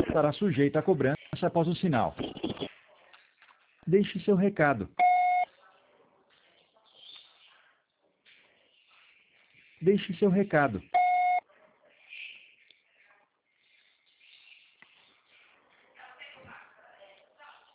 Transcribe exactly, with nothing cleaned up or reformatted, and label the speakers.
Speaker 1: estará sujeita a cobrança após o sinal. Deixe seu recado. Deixe seu recado.